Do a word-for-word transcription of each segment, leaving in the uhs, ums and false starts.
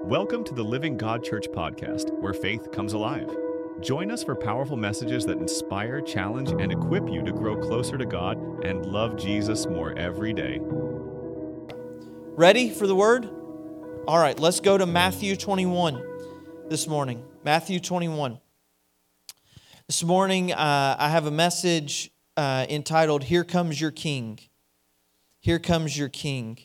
Welcome to the Living God Church podcast, where faith comes alive. Join us for powerful messages that inspire, challenge, and equip you to grow closer to God and love Jesus more every day. Ready for the word? All right, let's go to Matthew twenty-one this morning. Matthew twenty-one. This morning, uh, I have a message uh, entitled, Here Comes Your King. Here Comes Your King.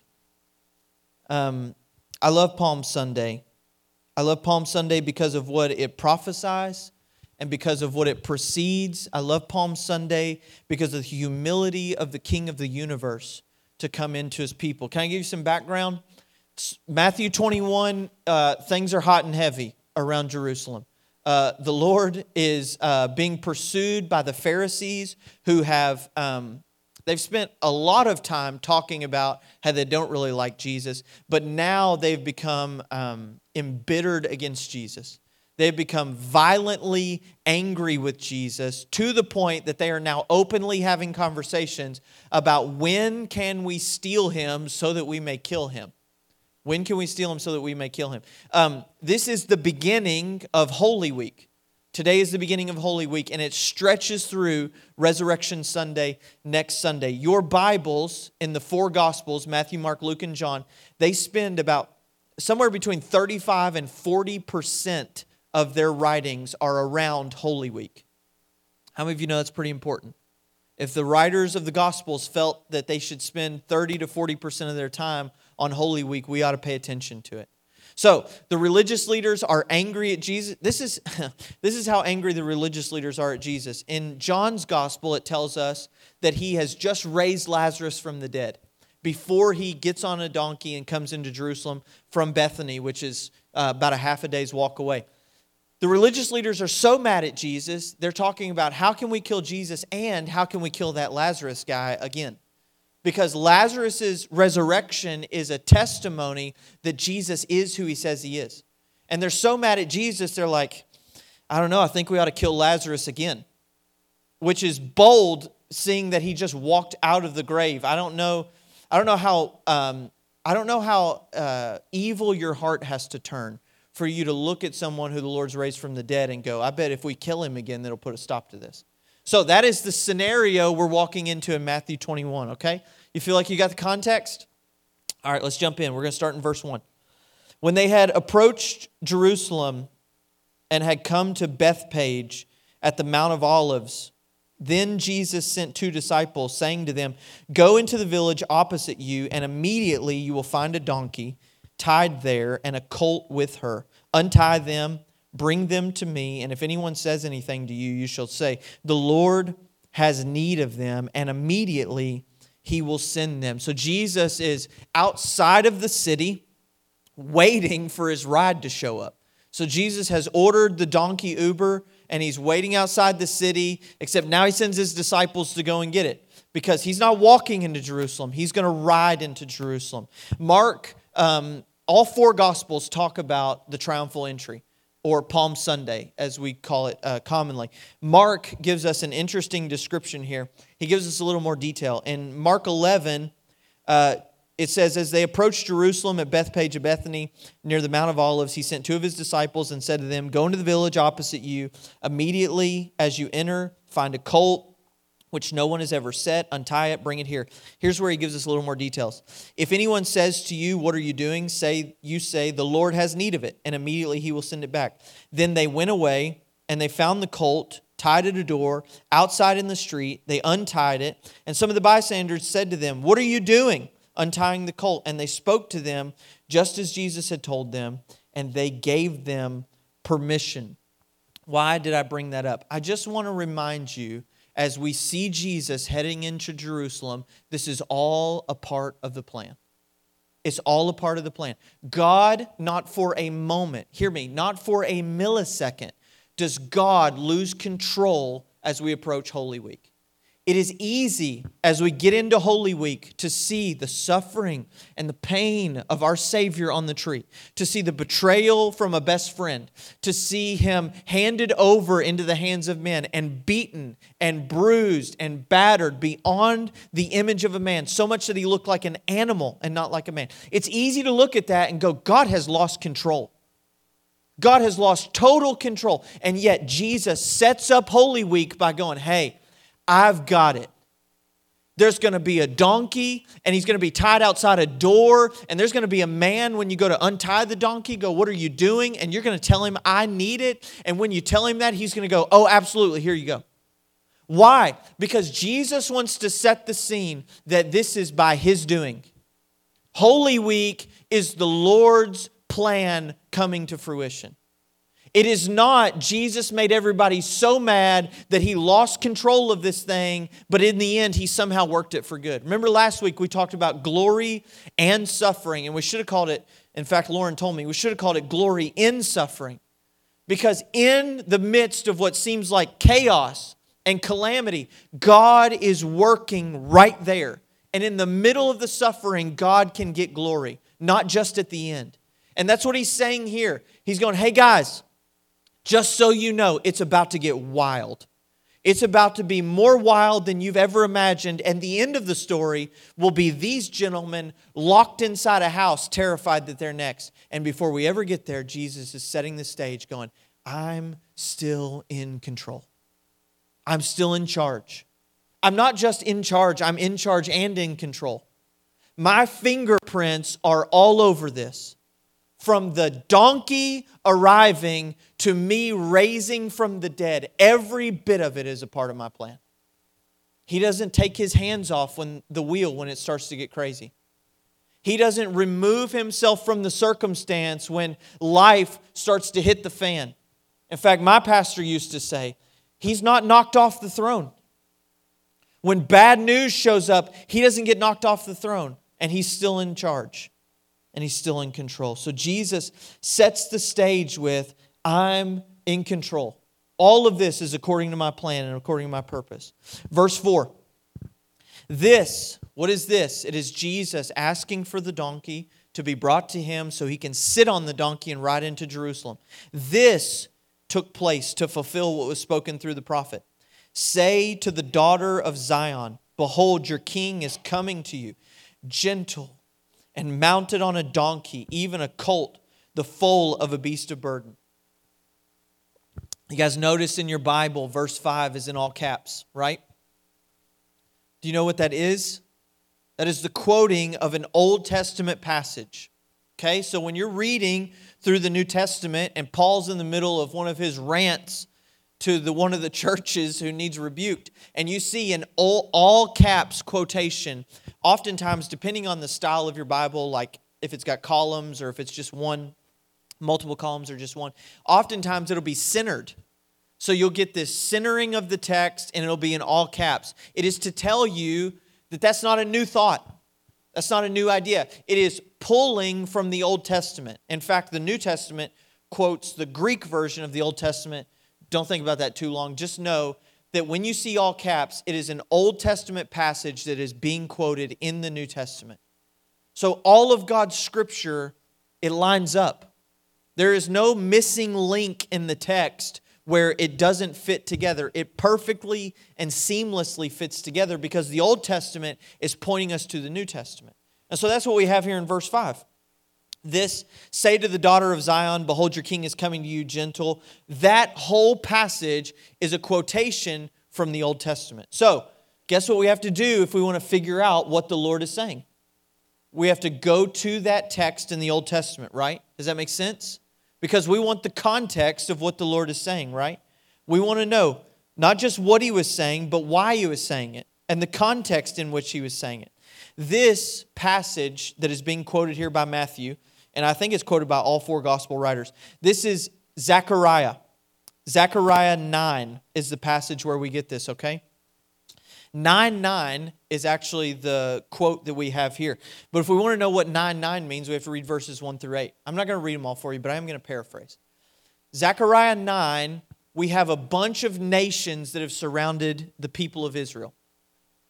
Um, I love Palm Sunday. I love Palm Sunday because of what it prophesies and because of what it precedes. I love Palm Sunday because of the humility of the King of the universe to come into His people. Can I give you some background? Matthew twenty-one, uh, things are hot and heavy around Jerusalem. Uh, the Lord is uh, being pursued by the Pharisees who have... Um, They've spent a lot of time talking about how they don't really like Jesus, but now they've become um, embittered against Jesus. They've become violently angry with Jesus to the point that they are now openly having conversations about when can we steal Him so that we may kill Him. When can we steal Him so that we may kill Him? Um, this is the beginning of Holy Week. Today is the beginning of Holy Week, and it stretches through Resurrection Sunday next Sunday. Your Bibles in the four Gospels, Matthew, Mark, Luke, and John, they spend about somewhere between thirty-five and forty percent of their writings are around Holy Week. How many of you know that's pretty important? If the writers of the Gospels felt that they should spend thirty to forty percent of their time on Holy Week, we ought to pay attention to it. So the religious leaders are angry at Jesus. This is, this is how angry the religious leaders are at Jesus. In John's gospel, it tells us that He has just raised Lazarus from the dead before He gets on a donkey and comes into Jerusalem from Bethany, which is uh, about a half a day's walk away. The religious leaders are so mad at Jesus, they're talking about how can we kill Jesus and how can we kill that Lazarus guy again? Because Lazarus' resurrection is a testimony that Jesus is who He says He is. And they're so mad at Jesus, they're like, I don't know, I think we ought to kill Lazarus again. Which is bold, seeing that he just walked out of the grave. I don't know, I don't know how, um, I don't know how uh, evil your heart has to turn for you to look at someone who the Lord's raised from the dead and go, I bet if we kill him again, that'll put a stop to this. So that is the scenario we're walking into in Matthew twenty-one, okay? You feel like you got the context? All right, let's jump in. We're going to start in verse one. When they had approached Jerusalem and had come to Bethphage at the Mount of Olives, then Jesus sent two disciples, saying to them, Go into the village opposite you, and immediately you will find a donkey tied there and a colt with her. Untie them. Bring them to me, and if anyone says anything to you, you shall say, The Lord has need of them, and immediately He will send them. So Jesus is outside of the city waiting for His ride to show up. So Jesus has ordered the donkey Uber, and He's waiting outside the city, except now He sends His disciples to go and get it. Because He's not walking into Jerusalem. He's going to ride into Jerusalem. Mark, um, all four Gospels talk about the triumphal entry, or Palm Sunday, as we call it uh, commonly. Mark gives us an interesting description here. He gives us a little more detail. In Mark eleven, uh, it says, As they approached Jerusalem at Bethphage of Bethany, near the Mount of Olives, He sent two of His disciples and said to them, Go into the village opposite you. Immediately as you enter, find a colt, which no one has ever set. Untie it, bring it here. Here's where He gives us a little more details. If anyone says to you, What are you doing? Say, you say, The Lord has need of it, and immediately He will send it back. Then they went away, and they found the colt tied at a door outside in the street. They untied it, and some of the bystanders said to them, What are you doing, untying the colt? And they spoke to them just as Jesus had told them, and they gave them permission. Why did I bring that up? I just want to remind you, as we see Jesus heading into Jerusalem, this is all a part of the plan. It's all a part of the plan. God, not for a moment, hear me, not for a millisecond, does God lose control as we approach Holy Week. It is easy as we get into Holy Week to see the suffering and the pain of our Savior on the tree, to see the betrayal from a best friend, to see Him handed over into the hands of men and beaten and bruised and battered beyond the image of a man, so much that He looked like an animal and not like a man. It's easy to look at that and go, God has lost control. God has lost total control. And yet Jesus sets up Holy Week by going, hey, I've got it. There's going to be a donkey, and he's going to be tied outside a door, and there's going to be a man when you go to untie the donkey, go, what are you doing? And you're going to tell him, I need it. And when you tell him that, he's going to go, oh, absolutely, here you go. Why? Because Jesus wants to set the scene that this is by His doing. Holy Week is the Lord's plan coming to fruition. It is not Jesus made everybody so mad that He lost control of this thing, but in the end, He somehow worked it for good. Remember last week we talked about glory and suffering, and we should have called it, in fact, Lauren told me, we should have called it glory in suffering. Because in the midst of what seems like chaos and calamity, God is working right there. And in the middle of the suffering, God can get glory, not just at the end. And that's what He's saying here. He's going, hey guys, just so you know, it's about to get wild. It's about to be more wild than you've ever imagined. And the end of the story will be these gentlemen locked inside a house, terrified that they're next. And before we ever get there, Jesus is setting the stage going, I'm still in control. I'm still in charge. I'm not just in charge, I'm in charge and in control. My fingerprints are all over this. From the donkey arriving to me raising from the dead, every bit of it is a part of my plan. He doesn't take His hands off when the wheel when it starts to get crazy. He doesn't remove Himself from the circumstance when life starts to hit the fan. In fact, my pastor used to say, He's not knocked off the throne. When bad news shows up, He doesn't get knocked off the throne, and He's still in charge. And He's still in control. So Jesus sets the stage with, I'm in control. All of this is according to my plan and according to my purpose. Verse four. This, what is this? It is Jesus asking for the donkey to be brought to Him so He can sit on the donkey and ride into Jerusalem. This took place to fulfill what was spoken through the prophet. Say to the daughter of Zion, behold, your king is coming to you, gentle and mounted on a donkey, even a colt, the foal of a beast of burden. You guys notice in your Bible, verse five is in all caps, right? Do you know what that is? That is the quoting of an Old Testament passage. Okay, so when you're reading through the New Testament and Paul's in the middle of one of his rants to the one of the churches who needs rebuked, and you see an all, all caps quotation, oftentimes depending on the style of your Bible, like if it's got columns or if it's just one, multiple columns or just one, oftentimes it'll be centered. So you'll get this centering of the text and it'll be in all caps. It is to tell you that that's not a new thought. That's not a new idea. It is pulling from the Old Testament. In fact, the New Testament quotes the Greek version of the Old Testament. Don't think about that too long. Just know that when you see all caps, it is an Old Testament passage that is being quoted in the New Testament. So all of God's Scripture, it lines up. There is no missing link in the text where it doesn't fit together. It perfectly and seamlessly fits together because the Old Testament is pointing us to the New Testament. And so that's what we have here in verse five. This, say to the daughter of Zion, behold, your king is coming to you, gentle. That whole passage is a quotation from the Old Testament. So, guess what we have to do if we want to figure out what the Lord is saying? We have to go to that text in the Old Testament, right? Does that make sense? Because we want the context of what the Lord is saying, right? We want to know not just what He was saying, but why He was saying it and the context in which He was saying it. This passage that is being quoted here by Matthew, and I think it's quoted by all four gospel writers, this is Zechariah. Zechariah nine is the passage where we get this, okay? nine nine is actually the quote that we have here. But if we want to know what nine nine means, we have to read verses one through eight. I'm not going to read them all for you, but I am going to paraphrase. Zechariah nine, we have a bunch of nations that have surrounded the people of Israel.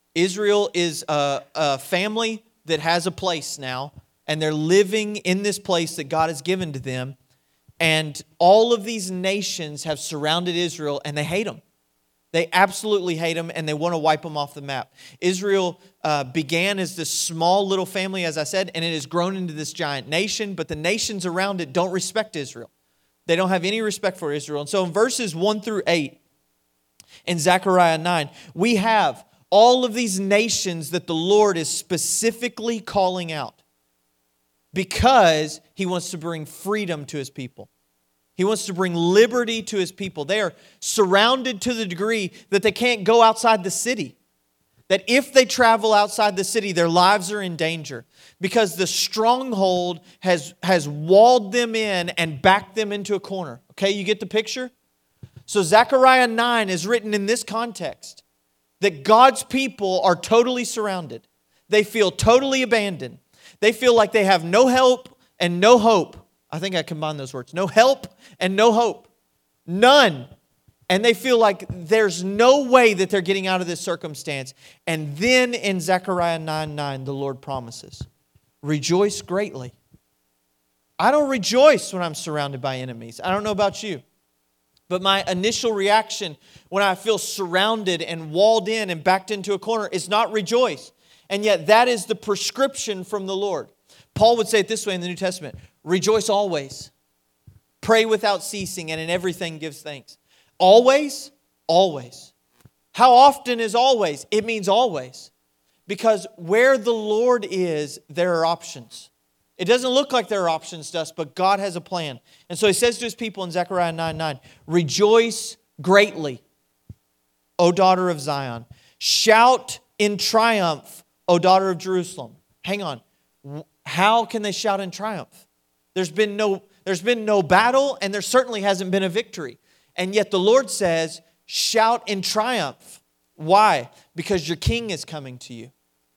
Israel is a, a family that has a place now, and they're living in this place that God has given to them. And all of these nations have surrounded Israel, and they hate them. They absolutely hate them, and they want to wipe them off the map. Israel uh, began as this small little family, as I said, and it has grown into this giant nation, but the nations around it don't respect Israel. They don't have any respect for Israel. And so in verses one through eight, in Zechariah nine, we have all of these nations that the Lord is specifically calling out because He wants to bring freedom to His people. He wants to bring liberty to His people. They are surrounded to the degree that they can't go outside the city. That if they travel outside the city, their lives are in danger because the stronghold has, has walled them in and backed them into a corner. Okay, you get the picture? So Zechariah nine is written in this context, that God's people are totally surrounded. They feel totally abandoned. They feel like they have no help and no hope. I think I combined those words. No help and no hope. None. And they feel like there's no way that they're getting out of this circumstance. And then in Zechariah nine nine, the Lord promises, rejoice greatly. I don't rejoice when I'm surrounded by enemies. I don't know about you. But my initial reaction when I feel surrounded and walled in and backed into a corner is not rejoice. And yet that is the prescription from the Lord. Paul would say it this way in the New Testament, rejoice always, pray without ceasing, and in everything give thanks. Always? Always. How often is always? It means always. Because where the Lord is, there are options. It doesn't look like there are options to us, but God has a plan. And so He says to His people in Zechariah nine nine, rejoice greatly, O daughter of Zion. Shout in triumph, O daughter of Jerusalem. Hang on. How can they shout in triumph? There's been no, there's been no battle, and there certainly hasn't been a victory. And yet the Lord says, shout in triumph. Why? Because your king is coming to you.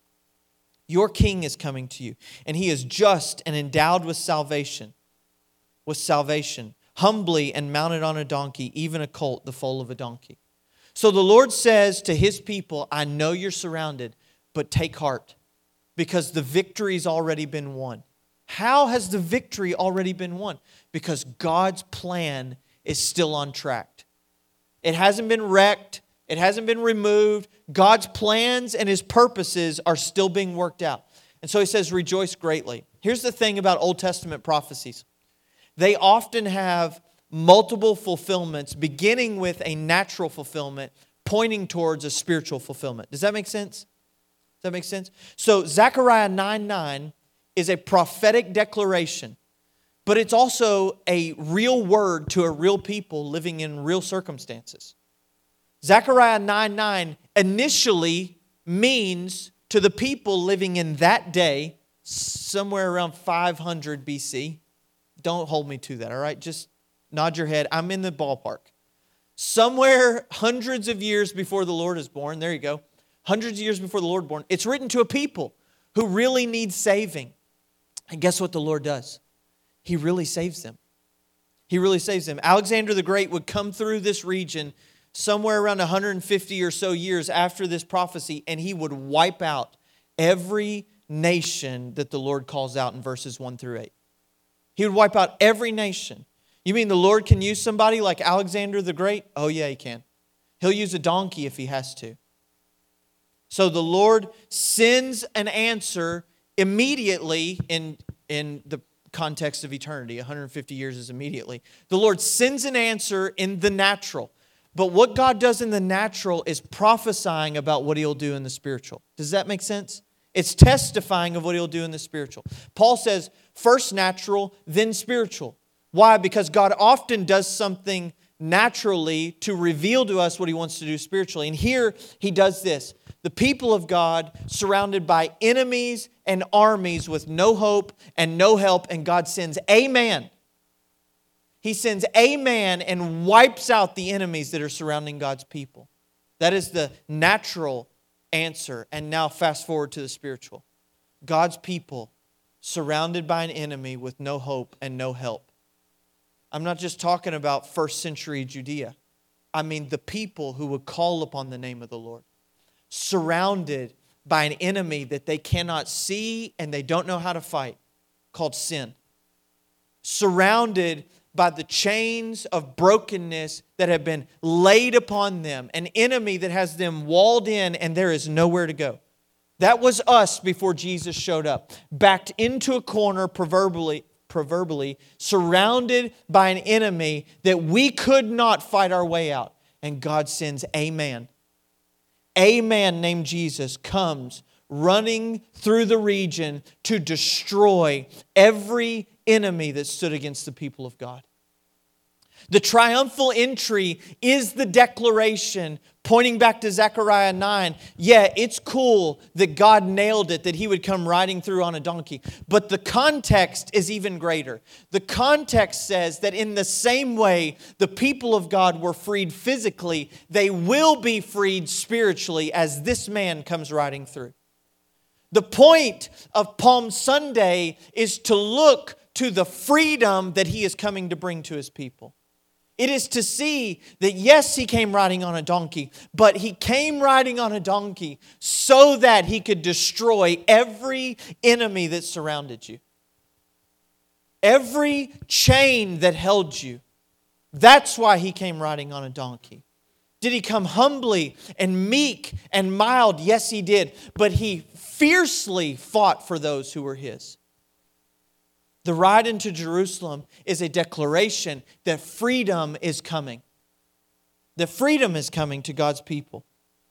Your king is coming to you. And He is just and endowed with salvation. With salvation. Humbly and mounted on a donkey, even a colt, the foal of a donkey. So the Lord says to His people, I know you're surrounded, but take heart. Because the victory's already been won. How has the victory already been won? Because God's plan is still on track. It hasn't been wrecked. It hasn't been removed. God's plans and His purposes are still being worked out. And so He says, rejoice greatly. Here's the thing about Old Testament prophecies. They often have multiple fulfillments, beginning with a natural fulfillment, pointing towards a spiritual fulfillment. Does that make sense? Does that make sense? So Zechariah nine nine is a prophetic declaration, but it's also a real word to a real people living in real circumstances. Zechariah nine nine initially means to the people living in that day, somewhere around five hundred B C. Don't hold me to that, all right? Just nod your head. I'm in the ballpark. Somewhere hundreds of years before the Lord is born. There you go. Hundreds of years before the Lord born. It's written to a people who really need saving. And guess what the Lord does? He really saves them. He really saves them. Alexander the Great would come through this region somewhere around one hundred fifty or so years after this prophecy, and he would wipe out every nation that the Lord calls out in verses one through eight. He would wipe out every nation. You mean the Lord can use somebody like Alexander the Great? Oh yeah, He can. He'll use a donkey if He has to. So the Lord sends an answer immediately in, in the context of eternity. one hundred fifty years is immediately. The Lord sends an answer in the natural. But what God does in the natural is prophesying about what He'll do in the spiritual. Does that make sense? It's testifying of what He'll do in the spiritual. Paul says, first natural, then spiritual. Why? Because God often does something naturally to reveal to us what He wants to do spiritually. And here He does this. The people of God surrounded by enemies and armies with no hope and no help, and God sends a man. He sends a man and wipes out the enemies that are surrounding God's people. That is the natural answer. And now fast forward to the spiritual. God's people surrounded by an enemy with no hope and no help. I'm not just talking about first century Judea. I mean the people who would call upon the name of the Lord. surrounded by an enemy that they cannot see and they don't know how to fight, called sin. Surrounded by the chains of brokenness that have been laid upon them, an enemy that has them walled in and there is nowhere to go. That was us before Jesus showed up, backed into a corner, proverbially, proverbially surrounded by an enemy that we could not fight our way out. And God sends a man. A man named Jesus comes running through the region to destroy every enemy that stood against the people of God. The triumphal entry is the declaration pointing back to Zechariah nine. Yeah, it's cool that God nailed it, that He would come riding through on a donkey. But the context is even greater. The context says that in the same way the people of God were freed physically, they will be freed spiritually as this man comes riding through. The point of Palm Sunday is to look to the freedom that He is coming to bring to His people. It is to see that, yes, He came riding on a donkey, but He came riding on a donkey so that He could destroy every enemy that surrounded you. Every chain that held you. That's why He came riding on a donkey. Did He come humbly and meek and mild? Yes, He did. But He fiercely fought for those who were His. The ride into Jerusalem is a declaration that freedom is coming. That freedom is coming to God's people.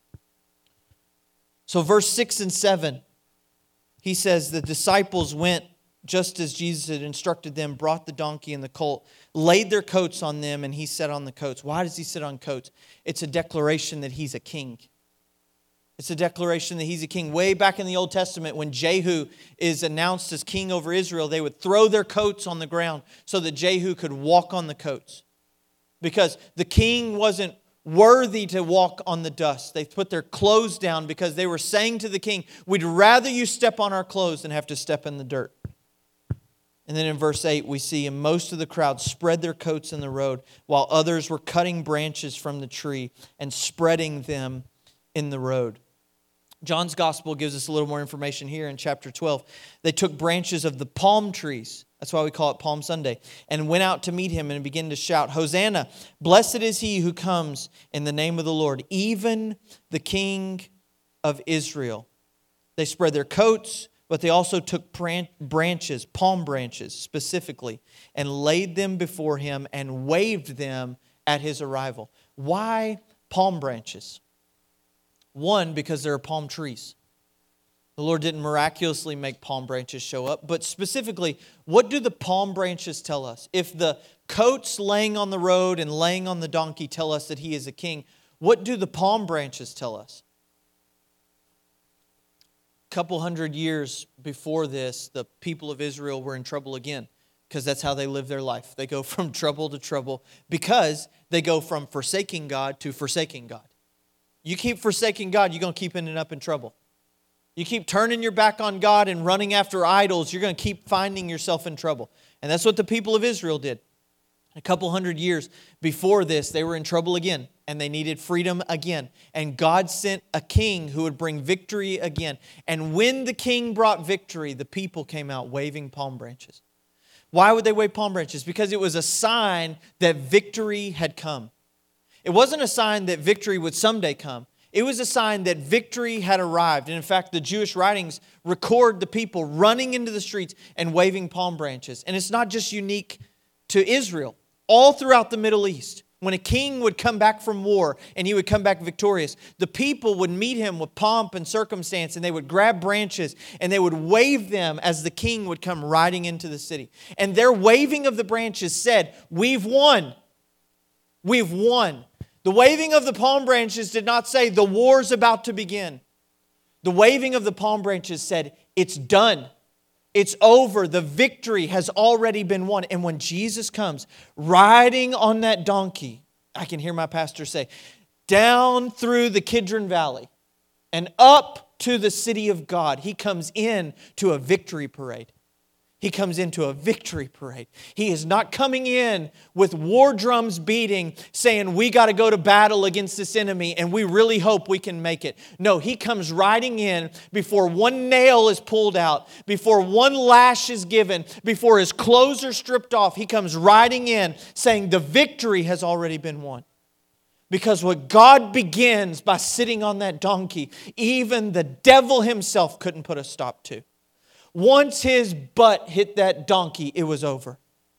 So verse six and seven, he says the disciples went just as Jesus had instructed them, brought the donkey and the colt, laid their coats on them, and He sat on the coats. Why does He sit on coats? It's a declaration that He's a king. It's a declaration that He's a king. Way back in the Old Testament, when Jehu is announced as king over Israel, they would throw their coats on the ground so that Jehu could walk on the coats. Because the king wasn't worthy to walk on the dust. They put their clothes down because they were saying to the king, we'd rather you step on our clothes than have to step in the dirt. And then in verse eight, we see, and most of the crowd spread their coats in the road, while others were cutting branches from the tree and spreading them in the road. John's gospel gives us a little more information here in chapter twelve. They took branches of the palm trees, that's why we call it Palm Sunday, and went out to meet Him and began to shout, Hosanna, blessed is He who comes in the name of the Lord, even the King of Israel. They spread their coats, but they also took branches, palm branches specifically, and laid them before Him and waved them at His arrival. Why palm branches? One, because there are palm trees. The Lord didn't miraculously make palm branches show up, but specifically, what do the palm branches tell us? If the coats laying on the road and laying on the donkey tell us that He is a king, what do the palm branches tell us? A couple hundred years before this, the people of Israel were in trouble again, because that's how they live their life. They go from trouble to trouble because they go from forsaking God to forsaking God. You keep forsaking God, you're going to keep ending up in trouble. You keep turning your back on God and running after idols, you're going to keep finding yourself in trouble. And that's what the people of Israel did. A couple hundred years before this, they were in trouble again, and they needed freedom again. And God sent a king who would bring victory again. And when the king brought victory, the people came out waving palm branches. Why would they wave palm branches? Because it was a sign that victory had come. It wasn't a sign that victory would someday come. It was a sign that victory had arrived. And in fact, the Jewish writings record the people running into the streets and waving palm branches. And it's not just unique to Israel. All throughout the Middle East, when a king would come back from war and he would come back victorious, the people would meet him with pomp and circumstance, and they would grab branches and they would wave them as the king would come riding into the city. And their waving of the branches said, "We've won. We've won." The waving of the palm branches did not say the war's about to begin. The waving of the palm branches said, it's done. It's over. The victory has already been won. And when Jesus comes riding on that donkey, I can hear my pastor say, down through the Kidron Valley and up to the city of God, He comes in to a victory parade. He comes into a victory parade. He is not coming in with war drums beating, saying, we got to go to battle against this enemy and we really hope we can make it. No, He comes riding in before one nail is pulled out, before one lash is given, before His clothes are stripped off. He comes riding in saying the victory has already been won. Because what God begins by sitting on that donkey, even the devil himself couldn't put a stop to. Once His butt hit that donkey, it was over.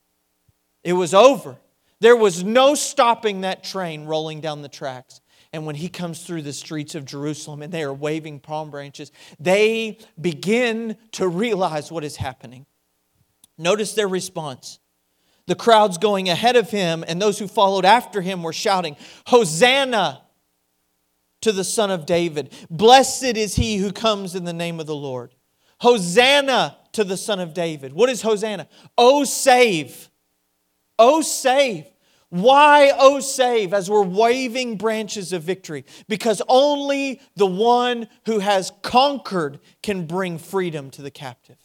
It was over. There was no stopping that train rolling down the tracks. And when He comes through the streets of Jerusalem and they are waving palm branches, they begin to realize what is happening. Notice their response. The crowds going ahead of Him and those who followed after Him were shouting, Hosanna to the Son of David. Blessed is He who comes in the name of the Lord. Hosanna to the Son of David. What is Hosanna? Oh, save. Oh, save. Why, oh, save, as we're waving branches of victory? Because only the one who has conquered can bring freedom to the captive.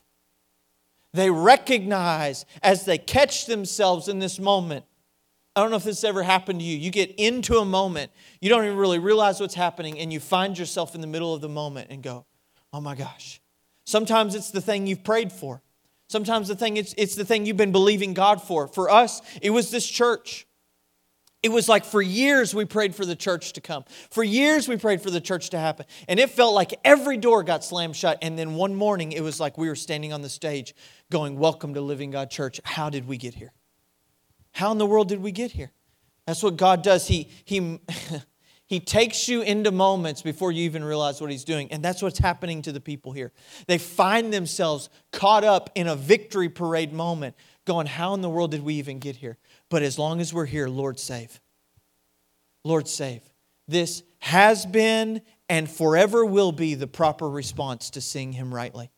They recognize as they catch themselves in this moment. I don't know if this ever happened to you. You get into a moment, you don't even really realize what's happening, and you find yourself in the middle of the moment and go, oh my gosh. Sometimes it's the thing you've prayed for. Sometimes the thing it's, it's the thing you've been believing God for. For us, it was this church. It was like for years we prayed for the church to come. For years we prayed for the church to happen. And it felt like every door got slammed shut. And then one morning it was like we were standing on the stage going, welcome to Living God Church. How did we get here? How in the world did we get here? That's what God does. He, he, he takes you into moments before you even realize what He's doing. And that's what's happening to the people here. They find themselves caught up in a victory parade moment going, how in the world did we even get here? But as long as we're here, Lord, save. Lord, save. This has been and forever will be the proper response to sing Him rightly.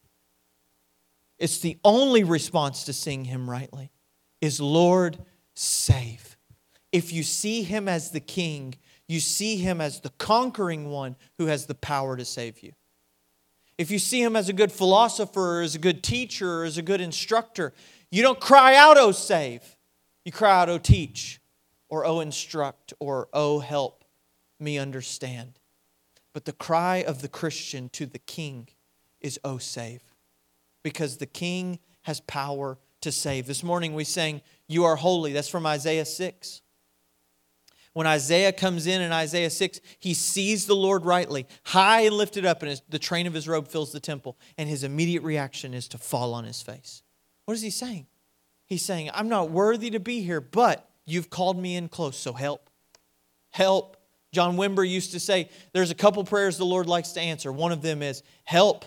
It's the only response to sing Him rightly is, Lord, save. If you see Him as the King, you see Him as the conquering one who has the power to save you. If you see Him as a good philosopher, or as a good teacher, or as a good instructor, you don't cry out, oh, save. You cry out, oh, teach, or oh, instruct, or oh, help me understand. But the cry of the Christian to the King is, oh, save. Because the King has power to save. This morning we sang, you are holy. That's from Isaiah six. When Isaiah comes in in Isaiah six, he sees the Lord rightly, high and lifted up, and his, the train of His robe fills the temple. And his immediate reaction is to fall on his face. What is he saying? He's saying, I'm not worthy to be here, but you've called me in close, so help. Help. John Wimber used to say, there's a couple prayers the Lord likes to answer. One of them is, help.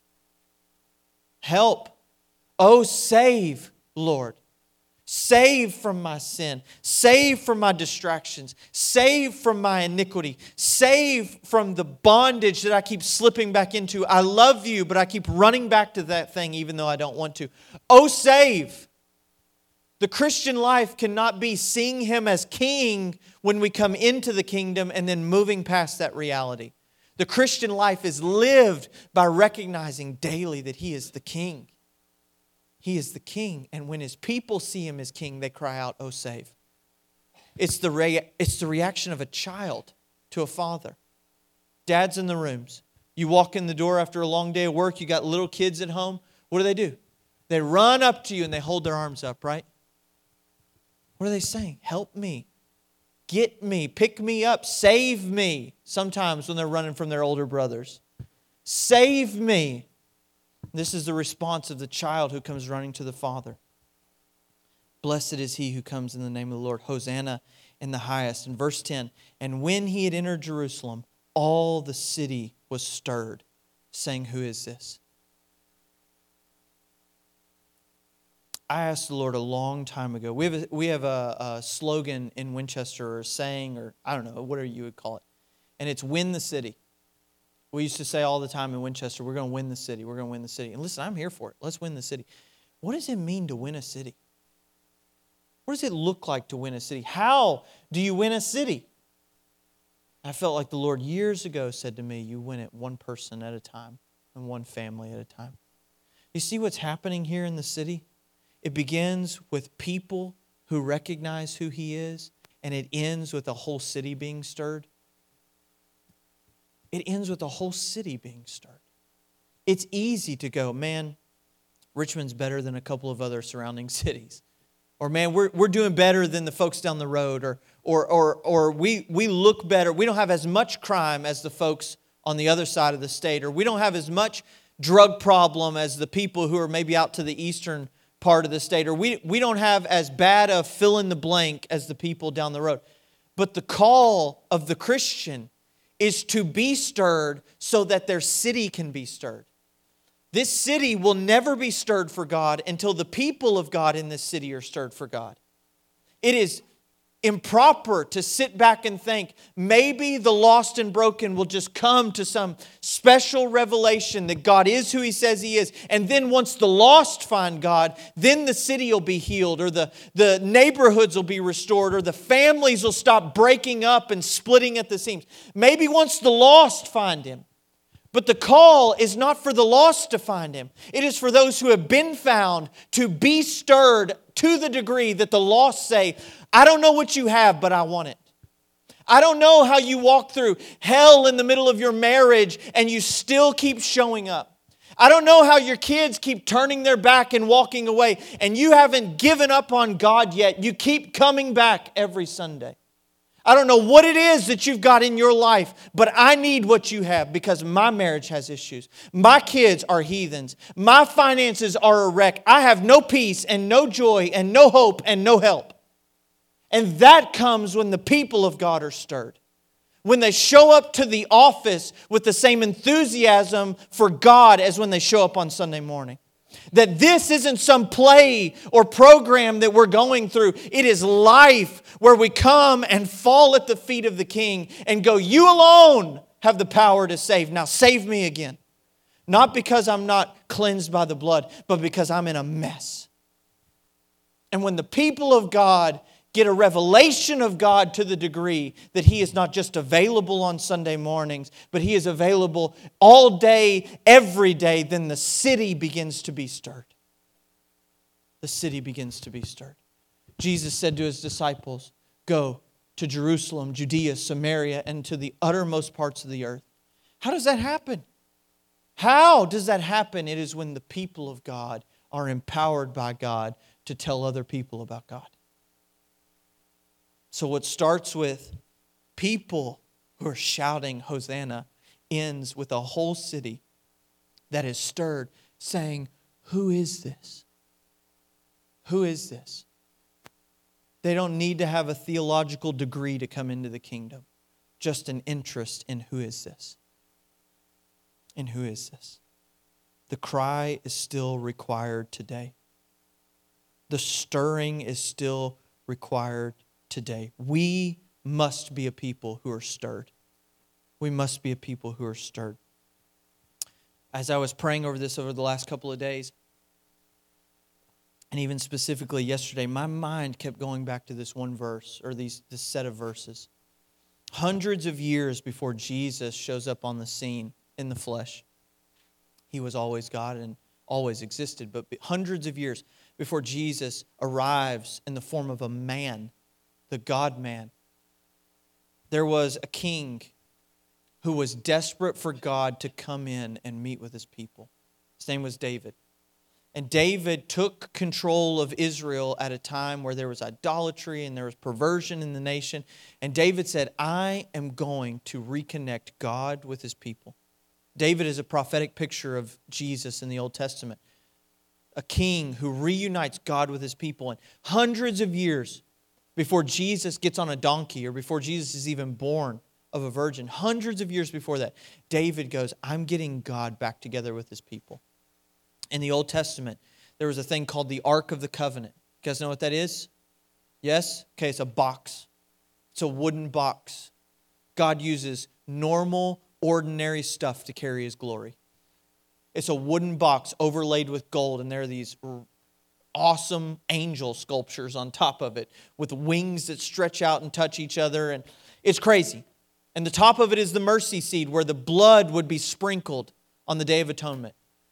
Help. Oh, save, Lord. Save from my sin. Save from my distractions. Save from my iniquity. Save from the bondage that I keep slipping back into. I love you, but I keep running back to that thing even though I don't want to. Oh, save. The Christian life cannot be seeing Him as King when we come into the kingdom and then moving past that reality. The Christian life is lived by recognizing daily that He is the King. He is the King. And when His people see Him as King, they cry out, oh, save. It's the, rea- it's the reaction of a child to a father. Dads in the rooms. You walk in the door after a long day of work. You got little kids at home. What do they do? They run up to you and they hold their arms up, right? What are they saying? Help me. Get me. Pick me up. Save me. Sometimes when they're running from their older brothers. Save me. This is the response of the child who comes running to the Father. Blessed is he who comes in the name of the Lord. Hosanna in the highest. In verse ten, and when He had entered Jerusalem, all the city was stirred, saying, who is this? I asked the Lord a long time ago. We have a, we have a, a slogan in Winchester, or a saying, or I don't know, whatever you would call it. And it's win the city. We used to say all the time in Winchester, we're going to win the city. We're going to win the city. And listen, I'm here for it. Let's win the city. What does it mean to win a city? What does it look like to win a city? How do you win a city? I felt like the Lord years ago said to me, you win it one person at a time and one family at a time. You see what's happening here in the city? It begins with people who recognize who He is, and it ends with the whole city being stirred. It ends with the whole city being stirred. It's easy to go, man, Richmond's better than a couple of other surrounding cities. Or man, we're we're doing better than the folks down the road. Or or or or we we look better. We don't have as much crime as the folks on the other side of the state. Or we don't have as much drug problem as the people who are maybe out to the eastern part of the state. Or we, we don't have as bad a fill in the blank as the people down the road. But the call of the Christian is to be stirred so that their city can be stirred. This city will never be stirred for God until the people of God in this city are stirred for God. It is improper to sit back and think maybe the lost and broken will just come to some special revelation that God is who He says He is. And then once the lost find God, then the city will be healed, or the, the neighborhoods will be restored, or the families will stop breaking up and splitting at the seams. Maybe once the lost find Him. But the call is not for the lost to find Him. It is for those who have been found to be stirred to the degree that the lost say, I don't know what you have, but I want it. I don't know how you walk through hell in the middle of your marriage and you still keep showing up. I don't know how your kids keep turning their back and walking away and you haven't given up on God yet. You keep coming back every Sunday. I don't know what it is that you've got in your life, but I need what you have because my marriage has issues. My kids are heathens. My finances are a wreck. I have no peace and no joy and no hope and no help. And that comes when the people of God are stirred. When they show up to the office with the same enthusiasm for God as when they show up on Sunday morning. That this isn't some play or program that we're going through. It is life where we come and fall at the feet of the King and go, you alone have the power to save. Now save me again. Not because I'm not cleansed by the blood, but because I'm in a mess. And when the people of God get a revelation of God to the degree that He is not just available on Sunday mornings, but He is available all day, every day, then the city begins to be stirred. The city begins to be stirred. Jesus said to His disciples, go to Jerusalem, Judea, Samaria, and to the uttermost parts of the earth. How does that happen? How does that happen? It is when the people of God are empowered by God to tell other people about God. So what starts with people who are shouting Hosanna ends with a whole city that is stirred saying, who is this? Who is this? They don't need to have a theological degree to come into the kingdom. Just an interest in who is this? And who is this? The cry is still required today. The stirring is still required today. We must be a people who are stirred. We must be a people who are stirred. As I was praying over this over the last couple of days, and even specifically yesterday, my mind kept going back to this one verse, or these this set of verses. Hundreds of years before Jesus shows up on the scene in the flesh. He was always God and always existed, but hundreds of years before Jesus arrives in the form of a man, the God-man, there was a king who was desperate for God to come in and meet with His people. His name was David. And David took control of Israel at a time where there was idolatry and there was perversion in the nation. And David said, I am going to reconnect God with His people. David is a prophetic picture of Jesus in the Old Testament. A king who reunites God with His people. And hundreds of years before Jesus gets on a donkey or before Jesus is even born of a virgin, hundreds of years before that, David goes, I'm getting God back together with His people. In the Old Testament, there was a thing called the Ark of the Covenant. You guys know what that is? Yes? Okay, it's a box. It's a wooden box. God uses normal, ordinary stuff to carry His glory. It's a wooden box overlaid with gold, and there are these awesome angel sculptures on top of it with wings that stretch out and touch each other, and it's crazy. And the top of it is the mercy seat where the blood would be sprinkled on the Day of Atonement.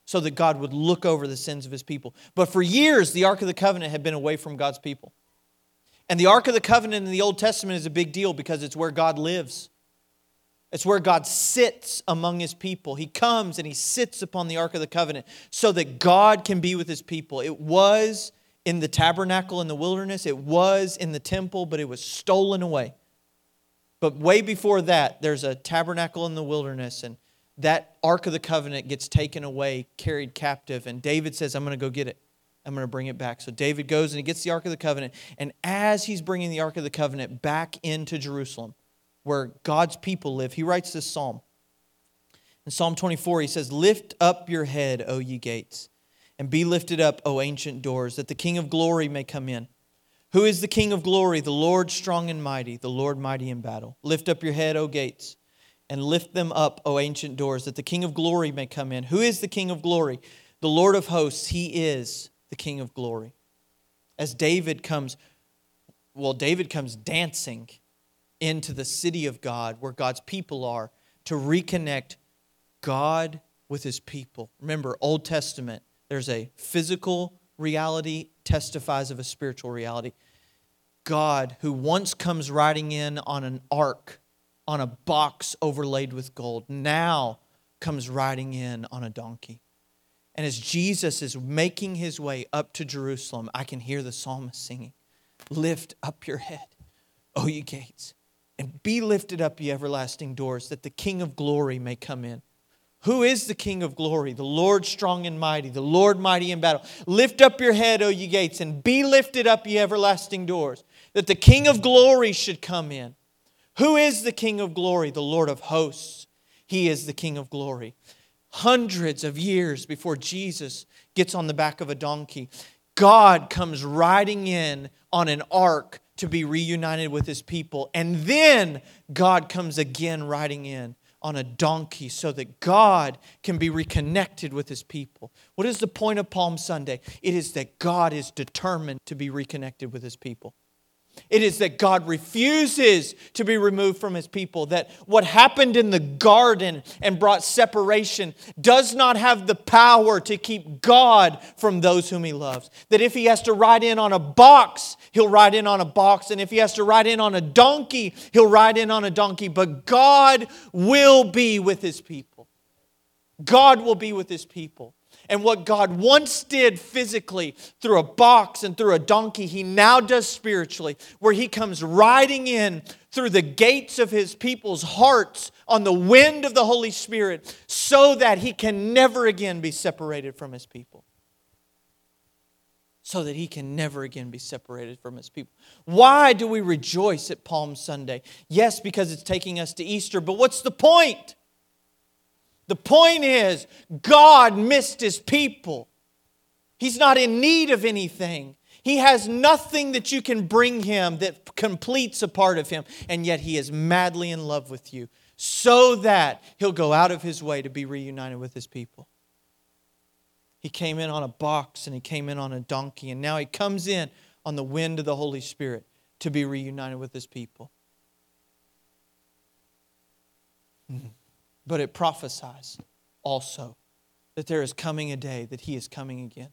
so that God would look over the sins of His people. But for years, the Ark of the Covenant had been away from God's people. And the Ark of the Covenant in the Old Testament is a big deal because it's where God lives. It's where God sits among His people. He comes and He sits upon the Ark of the Covenant so that God can be with His people. It was in the tabernacle in the wilderness. It was in the temple, but it was stolen away. But way before that, there's a tabernacle in the wilderness, and that Ark of the Covenant gets taken away, carried captive, and David says, I'm going to go get it. I'm going to bring it back. So David goes and he gets the Ark of the Covenant, and as he's bringing the Ark of the Covenant back into Jerusalem, where God's people live, he writes this psalm. In Psalm twenty-four, he says, lift up your head, O ye gates, and be lifted up, O ancient doors, that the King of glory may come in. Who is the King of glory? The Lord strong and mighty, the Lord mighty in battle. Lift up your head, O gates, and lift them up, O ancient doors, that the King of glory may come in. Who is the King of glory? The Lord of hosts, He is the King of glory. As David comes, well, David comes dancing into the city of God, where God's people are, to reconnect God with His people. Remember, Old Testament, there's a physical reality, testifies of a spiritual reality. God, who once comes riding in on an ark, on a box overlaid with gold, now comes riding in on a donkey. And as Jesus is making His way up to Jerusalem, I can hear the psalmist singing, lift up your head, O ye gates, and be lifted up, ye everlasting doors, that the King of glory may come in. Who is the King of glory? The Lord strong and mighty, the Lord mighty in battle. Lift up your head, O ye gates, and be lifted up, ye everlasting doors, that the King of glory should come in. Who is the King of glory? The Lord of hosts. He is the King of glory. Hundreds of years before Jesus gets on the back of a donkey, God comes riding in on an ark to be reunited with His people. And then God comes again riding in on a donkey so that God can be reconnected with His people. What is the point of Palm Sunday? It is that God is determined to be reconnected with His people. It is that God refuses to be removed from His people. That what happened in the garden and brought separation does not have the power to keep God from those whom He loves. That if He has to ride in on a box, He'll ride in on a box. And if He has to ride in on a donkey, He'll ride in on a donkey. But God will be with His people. God will be with His people. And what God once did physically through a box and through a donkey, He now does spiritually, where He comes riding in through the gates of His people's hearts on the wind of the Holy Spirit, so that He can never again be separated from His people. So that He can never again be separated from His people. Why do we rejoice at Palm Sunday? Yes, because it's taking us to Easter, but what's the point? The point is, God missed His people. He's not in need of anything. He has nothing that you can bring Him that completes a part of Him. And yet He is madly in love with you, so that He'll go out of His way to be reunited with His people. He came in on a box and He came in on a donkey. And now He comes in on the wind of the Holy Spirit to be reunited with His people. But it prophesies also that there is coming a day that He is coming again.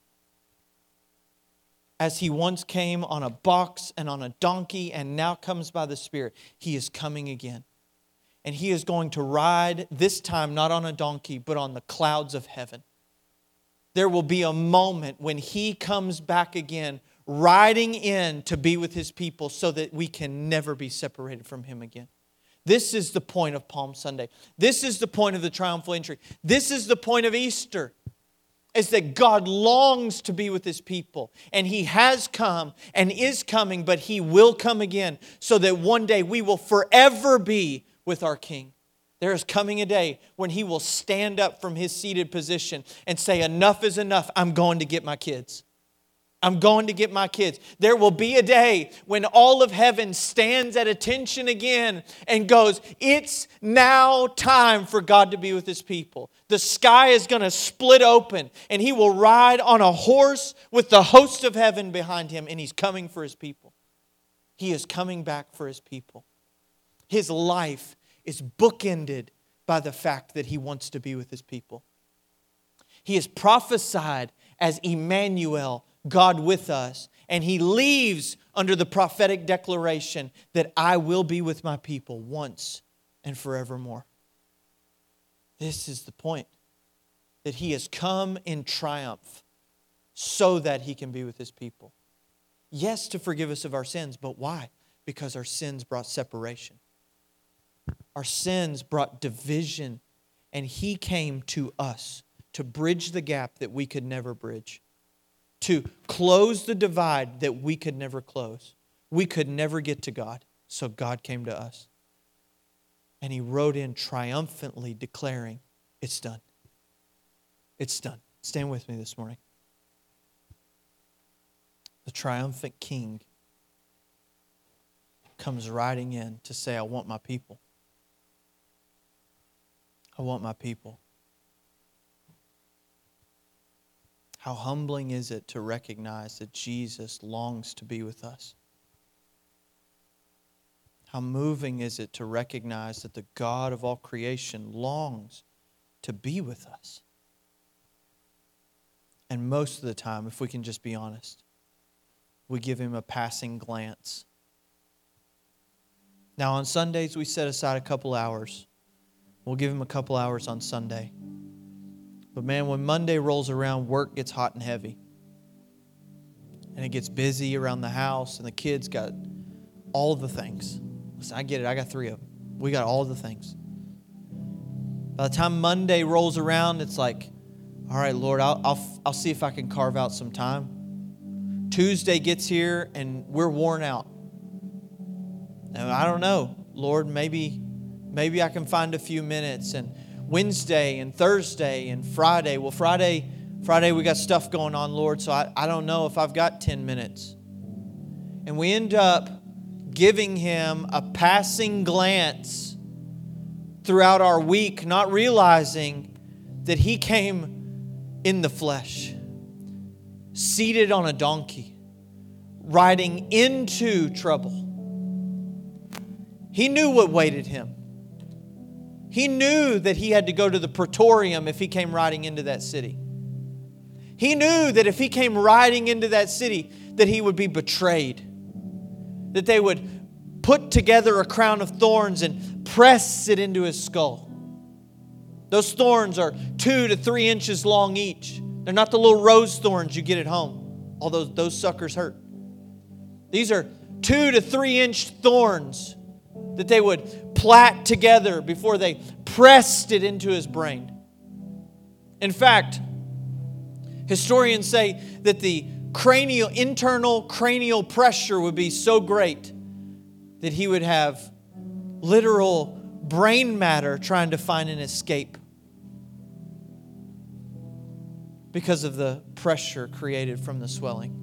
As He once came on a box and on a donkey and now comes by the Spirit, He is coming again. And He is going to ride, this time not on a donkey, but on the clouds of heaven. There will be a moment when He comes back again, riding in to be with His people, so that we can never be separated from Him again. This is the point of Palm Sunday. This is the point of the triumphal entry. This is the point of Easter. Is that God longs to be with His people. And He has come and is coming, but He will come again, so that one day we will forever be with our King. There is coming a day when He will stand up from His seated position and say, enough is enough. I'm going to get my kids. I'm going to get my kids. There will be a day when all of heaven stands at attention again and goes, it's now time for God to be with His people. The sky is going to split open and He will ride on a horse with the host of heaven behind Him, and He's coming for His people. He is coming back for His people. His life is bookended by the fact that He wants to be with His people. He is prophesied as Emmanuel, God with us. And He leaves under the prophetic declaration that I will be with my people once and forevermore. This is the point. That He has come in triumph so that He can be with His people. Yes, to forgive us of our sins, but why? Because our sins brought separation. Our sins brought division, and He came to us to bridge the gap that we could never bridge, to close the divide that we could never close. We could never get to God, so God came to us. And He rode in triumphantly declaring, it's done. It's done. Stand with me this morning. The triumphant King comes riding in to say, I want my people. I want my people. How humbling is it to recognize that Jesus longs to be with us? How moving is it to recognize that the God of all creation longs to be with us? And most of the time, if we can just be honest, we give Him a passing glance. Now on Sundays, we set aside a couple hours. We'll give Him a couple hours on Sunday. But man, when Monday rolls around, work gets hot and heavy. And it gets busy around the house, and the kids got all the things. Listen, I get it. I got three of them. We got all the things. By the time Monday rolls around, it's like, all right, Lord, I'll, I'll, I'll see if I can carve out some time. Tuesday gets here, and we're worn out. And I don't know, Lord, maybe, maybe I can find a few minutes. And Wednesday and Thursday and Friday. Well, Friday, Friday we got stuff going on, Lord, so I, I don't know if I've got ten minutes. And we end up giving Him a passing glance throughout our week, not realizing that He came in the flesh, seated on a donkey, riding into trouble. He knew what waited Him. He knew that He had to go to the praetorium if He came riding into that city. He knew that if He came riding into that city, that He would be betrayed. That they would put together a crown of thorns and press it into His skull. Those thorns are two to three inches long each. They're not the little rose thorns you get at home. Although those suckers hurt. These are two to three inch thorns that they would plait together before they pressed it into His brain. In fact, historians say that the cranial, internal cranial pressure would be so great that He would have literal brain matter trying to find an escape because of the pressure created from the swelling.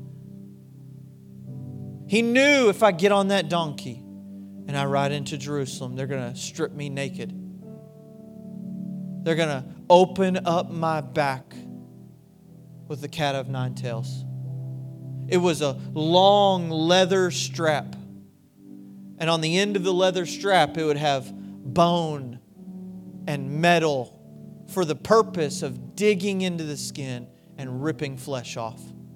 He knew if I get on that donkey and I ride into Jerusalem, they're going to strip me naked. They're going to open up my back with the cat of nine tails. It was a long leather strap. And on the end of the leather strap, it would have bone and metal for the purpose of digging into the skin and ripping flesh off.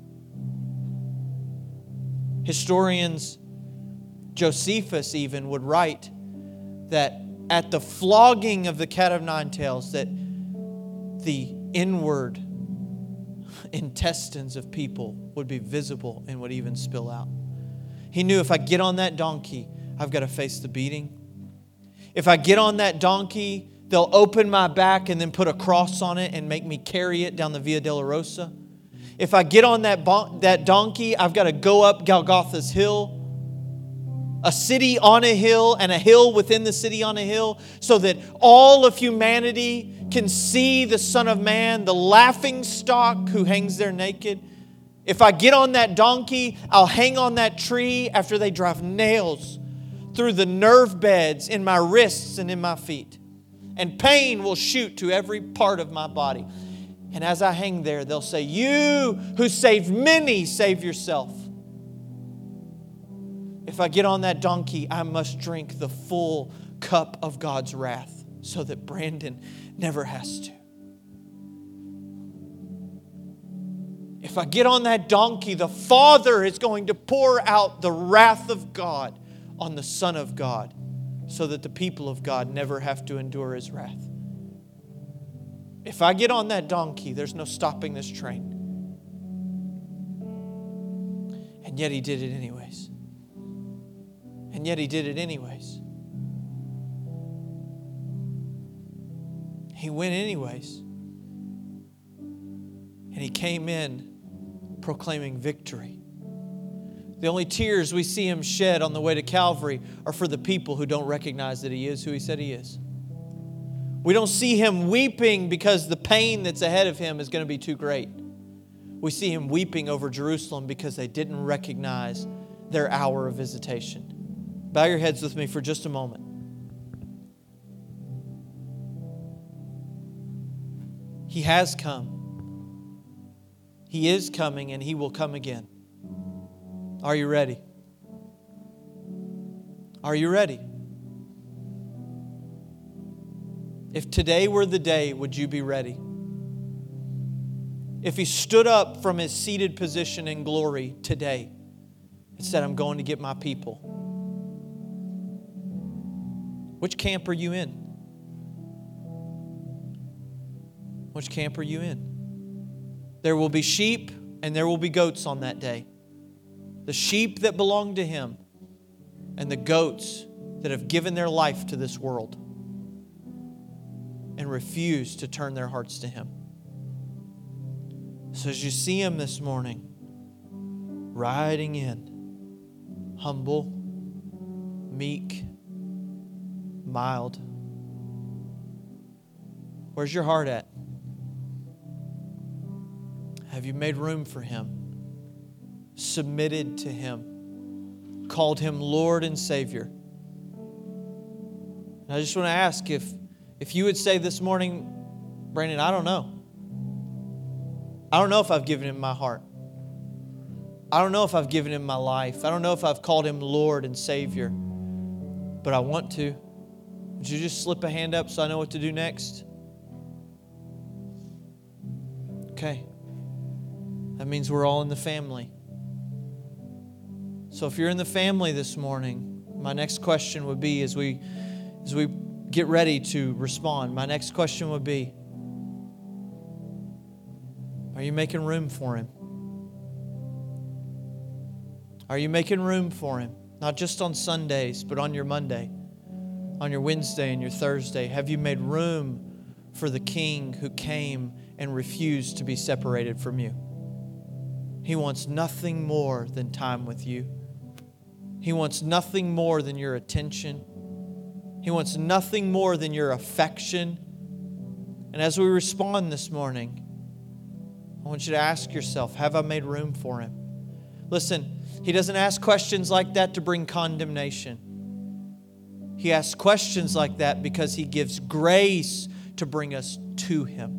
Historians, Josephus even, would write that at the flogging of the cat of nine tails, that the inward intestines of people would be visible and would even spill out. He knew if I get on that donkey, I've got to face the beating. If I get on that donkey, they'll open my back and then put a cross on it and make me carry it down the Via Dolorosa. If I get on that, bon- that donkey, I've got to go up Golgotha's hill, a city on a hill and a hill within the city on a hill, so that all of humanity can see the Son of Man, the laughing stock who hangs there naked. If I get on that donkey, I'll hang on that tree after they drive nails through the nerve beds in my wrists and in my feet. And pain will shoot to every part of my body. And as I hang there, they'll say, "You who saved many, save yourself." If I get on that donkey, I must drink the full cup of God's wrath so that Brandon never has to. If I get on that donkey, the Father is going to pour out the wrath of God on the Son of God so that the people of God never have to endure His wrath. If I get on that donkey, there's no stopping this train. And yet He did it anyways. And yet He did it anyways. He went anyways. And He came in proclaiming victory. The only tears we see Him shed on the way to Calvary are for the people who don't recognize that He is who He said He is. We don't see Him weeping because the pain that's ahead of Him is going to be too great. We see Him weeping over Jerusalem because they didn't recognize their hour of visitation. Bow your heads with me for just a moment. He has come. He is coming, and He will come again. Are you ready? Are you ready? If today were the day, would you be ready? If He stood up from His seated position in glory today and said, I'm going to get my people, which camp are you in? Which camp are you in? There will be sheep and there will be goats on that day. The sheep that belong to Him and the goats that have given their life to this world and refuse to turn their hearts to Him. So as you see Him this morning, riding in, humble, meek, mild, where's your heart at? Have you made room for Him? Submitted to Him? Called Him Lord and Savior? And I just want to ask if, if you would say this morning, Brandon, I don't know. I don't know if I've given Him my heart. I don't know if I've given Him my life. I don't know if I've called Him Lord and Savior. But I want to. Would you just slip a hand up so I know what to do next? Okay. That means we're all in the family. So if you're in the family this morning, my next question would be, as we as we get ready to respond, my next question would be, are you making room for Him? Are you making room for Him? Not just on Sundays, but on your Monday, on your Wednesday and your Thursday. Have you made room for the King who came and refused to be separated from you? He wants nothing more than time with you. He wants nothing more than your attention. He wants nothing more than your affection. And as we respond this morning, I want you to ask yourself, have I made room for Him? Listen, He doesn't ask questions like that to bring condemnation. He asks questions like that because He gives grace to bring us to Him.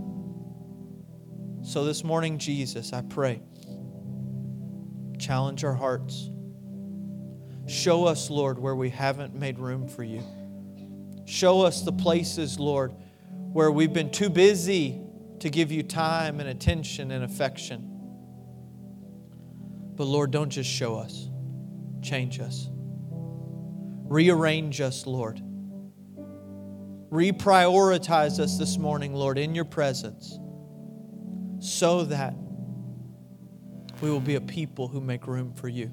So this morning, Jesus, I pray, challenge our hearts. Show us, Lord, where we haven't made room for You. Show us the places, Lord, where we've been too busy to give You time and attention and affection. But Lord, don't just show us. Change us. Rearrange us, Lord. Reprioritize us this morning, Lord, in Your presence, so that we will be a people who make room for You.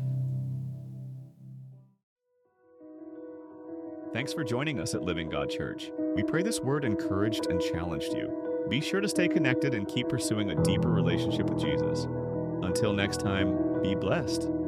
Thanks for joining us at Living God Church. We pray this word encouraged and challenged you. Be sure to stay connected and keep pursuing a deeper relationship with Jesus. Until next time, be blessed.